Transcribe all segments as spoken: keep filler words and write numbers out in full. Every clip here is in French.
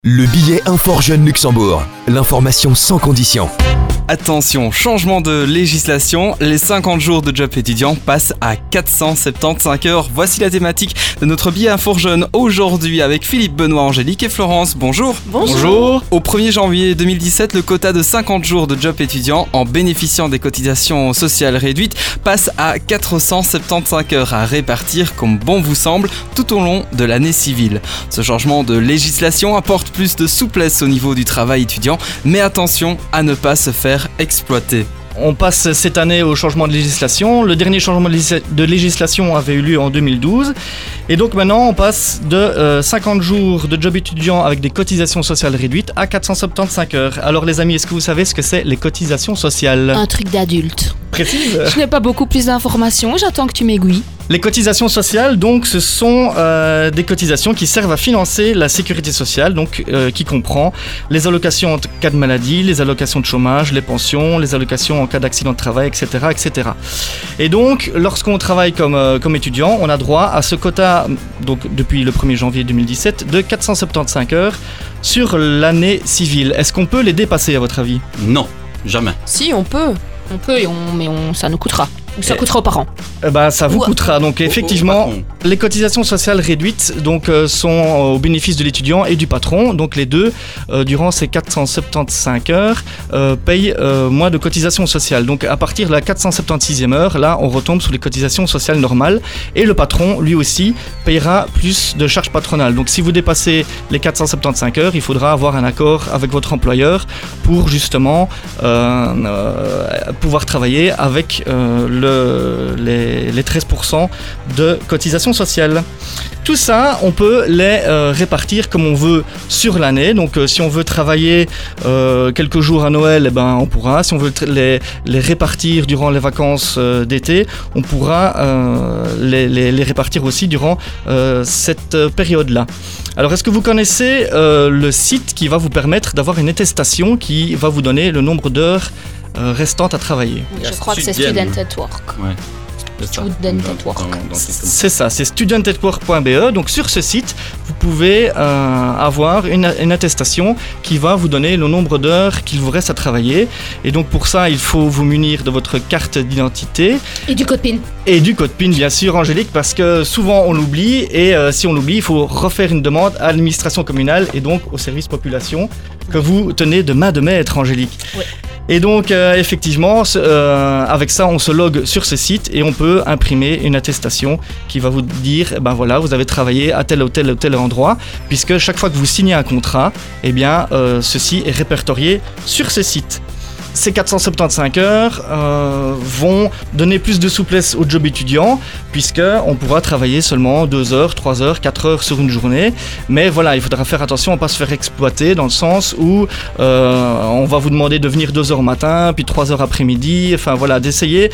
Le billet Infor Jeune Luxembourg, l'information sans condition. Attention, changement de législation, les cinquante jours de job étudiant passent à quatre cent soixante-quinze heures. Voici la thématique de notre billet Infor Jeune aujourd'hui avec Philippe, Benoît, Angélique et Florence. Bonjour. Bonjour. Bonjour. Au premier janvier deux mille dix-sept, le quota de cinquante jours de job étudiant en bénéficiant des cotisations sociales réduites passe à quatre cent soixante-quinze heures à répartir comme bon vous semble tout au long de l'année civile. Ce changement de législation apporte plus de souplesse au niveau du travail étudiant, mais attention à ne pas se faire exploiter. On passe cette année au changement de législation. Le dernier changement de, légis- de législation avait eu lieu en deux mille douze. Et donc maintenant, on passe de euh, cinquante jours de job étudiant avec des cotisations sociales réduites à quatre cent soixante-quinze heures. Alors les amis, est-ce que vous savez ce que c'est les cotisations sociales ? Un truc d'adulte. Précise ? Je n'ai pas beaucoup plus d'informations, j'attends que tu m'aiguilles. Les cotisations sociales, donc, ce sont euh, des cotisations qui servent à financer la sécurité sociale, donc euh, qui comprend les allocations en cas de maladie, les allocations de chômage, les pensions, les allocations en cas d'accident de travail, et cetera, et cetera. Et donc, lorsqu'on travaille comme, euh, comme étudiant, on a droit à ce quota, donc depuis le premier janvier deux mille dix-sept, de quatre cent soixante-quinze heures sur l'année civile. Est-ce qu'on peut les dépasser, à votre avis ? Non, jamais. Si, on peut. On peut, et on, mais on, ça nous coûtera. Ou ça Et- coûtera aux parents. Eh ben, ça vous Ou- coûtera. Donc, effectivement, les cotisations sociales réduites donc, euh, sont au bénéfice de l'étudiant et du patron. Donc les deux, euh, durant ces quatre cent soixante-quinze heures, euh, payent euh, moins de cotisations sociales. Donc à partir de la quatre cent soixante-seizième heure, là, on retombe sur les cotisations sociales normales. Et le patron, lui aussi, payera plus de charges patronales. Donc si vous dépassez les quatre cent soixante-quinze heures, il faudra avoir un accord avec votre employeur pour justement euh, euh, pouvoir travailler avec euh, le, les, les treize pour cent de cotisations sociales. Tout ça, on peut les euh, répartir comme on veut sur l'année. Donc, euh, si on veut travailler euh, quelques jours à Noël, eh ben, on pourra. Si on veut tr- les, les répartir durant les vacances euh, d'été, on pourra euh, les, les, les répartir aussi durant euh, cette euh, période-là. Alors, est-ce que vous connaissez euh, le site qui va vous permettre d'avoir une attestation qui va vous donner le nombre d'heures euh, restantes à travailler ? Je crois que c'est Student. Student at Work. Ouais. C'est ça. Student Dans- at work. dans- dans quelque chose comme ça. C'est ça, c'est student at work point b e. Donc sur ce site, vous pouvez euh, avoir une, une attestation qui va vous donner le nombre d'heures qu'il vous reste à travailler. Et donc pour ça, il faut vous munir de votre carte d'identité Et du code PIN. et du code PIN, bien sûr, Angélique, parce que souvent on l'oublie. Et euh, si on l'oublie, il faut refaire une demande à l'administration communale et donc au service population que vous tenez de main de maître, Angélique. Ouais. Et donc, euh, effectivement, ce- euh, avec ça, on se logue sur ce site et on peut imprimer une attestation qui va vous dire, eh ben voilà, vous avez travaillé à tel ou tel ou tel endroit, puisque chaque fois que vous signez un contrat, eh bien, euh, ceci est répertorié sur ce site. Ces quatre cent soixante-quinze heures euh, vont donner plus de souplesse au job étudiant, puisqu'on pourra travailler seulement deux heures, trois heures, quatre heures sur une journée. Mais voilà, il faudra faire attention à ne pas se faire exploiter, dans le sens où euh, on va vous demander de venir deux heures au matin, puis trois heures après-midi. Enfin voilà, d'essayer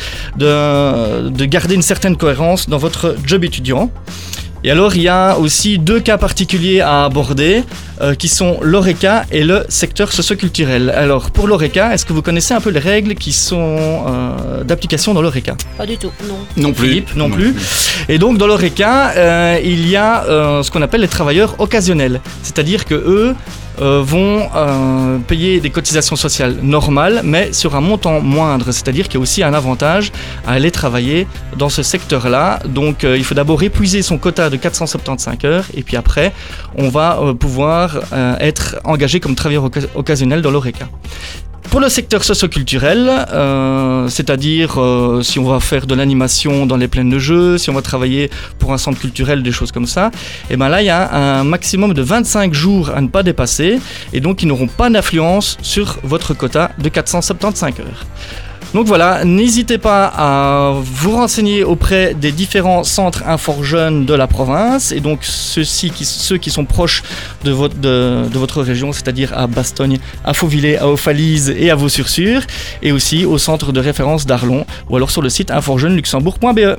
de, de garder une certaine cohérence dans votre job étudiant. Et alors, il y a aussi deux cas particuliers à aborder, euh, qui sont l'ORECA et le secteur socioculturel. Alors, pour l'ORECA, est-ce que vous connaissez un peu les règles qui sont euh, d'application dans l'ORECA ? Pas du tout, non. Non plus. Philippe, non plus. Et donc, dans l'ORECA, euh, il y a euh, ce qu'on appelle les travailleurs occasionnels. C'est-à-dire que eux euh, vont euh, payer des cotisations sociales normales, mais sur un montant moindre. C'est-à-dire qu'il y a aussi un avantage à aller travailler dans ce secteur-là. Donc, euh, il faut d'abord épuiser son quota de quatre cent soixante-quinze heures, et puis après, on va euh, pouvoir euh, être engagé comme travailleur oca- occasionnel dans l'ORECA. Pour le secteur socioculturel, euh, c'est-à-dire euh, si on va faire de l'animation dans les plaines de jeux, si on va travailler pour un centre culturel, des choses comme ça, et ben là il y a un maximum de vingt-cinq jours à ne pas dépasser, et donc ils n'auront pas d'influence sur votre quota de quatre cent soixante-quinze heures. Donc voilà, n'hésitez pas à vous renseigner auprès des différents centres Infor Jeunes de la province, et donc ceux-ci qui, ceux qui sont proches de votre, de, de votre région, c'est-à-dire à Bastogne, à Fauvillers, à Aufalise et à Vaux-sur-Sûre, et aussi au centre de référence d'Arlon, ou alors sur le site infor jeune luxembourg point b e.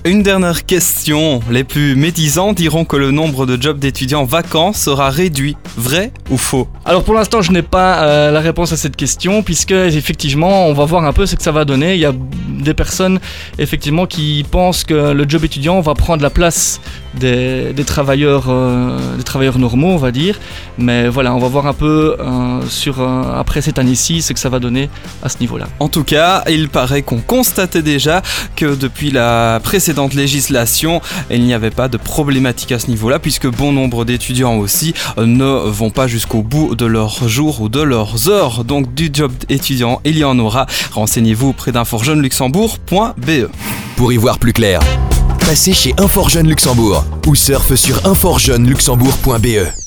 Une dernière question. Les plus médisants diront que le nombre de jobs d'étudiants vacants sera réduit. Vrai ou faux ? Alors pour l'instant, je n'ai pas euh, la réponse à cette question, puisque effectivement, on va voir un peu ce que ça va donner. Il y a des personnes effectivement qui pensent que le job étudiant va prendre la place des, des travailleurs, euh, des travailleurs normaux, on va dire. Mais voilà, on va voir un peu euh, sur euh, après cette année-ci ce que ça va donner à ce niveau-là. En tout cas, il paraît qu'on constatait déjà que depuis la précédente législation, il n'y avait pas de problématique à ce niveau-là, puisque bon nombre d'étudiants aussi ne vont pas jusqu'au bout de leurs jours ou de leurs heures. Donc du job étudiant, il y en aura. Renseignez-vous auprès d'inforjeune luxembourg point b e. Pour y voir plus clair, passez chez Inforjeune Luxembourg ou surfe sur inforjeune luxembourg point b e.